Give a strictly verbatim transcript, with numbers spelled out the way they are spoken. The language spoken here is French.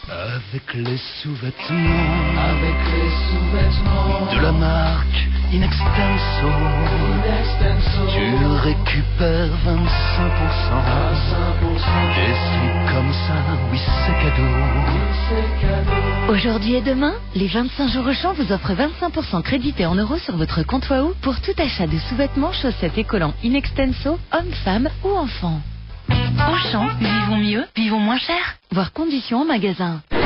Avec les sous-vêtements, avec les sous-vêtements de la marque Inextenso, Inextenso, tu récupères vingt-cinq pour cent. vingt-cinq pour cent. Des slips comme ça, oui c'est cadeau. Oui, c'est cadeau. Aujourd'hui et demain, les vingt-cinq jours Auchan vous offrent vingt-cinq pour cent crédité en euros sur votre compte Wahoo pour tout achat de sous-vêtements, chaussettes et collants Inextenso, hommes, femmes ou enfants. Auchan, vivons mieux, vivons moins cher. Voir conditions en magasin.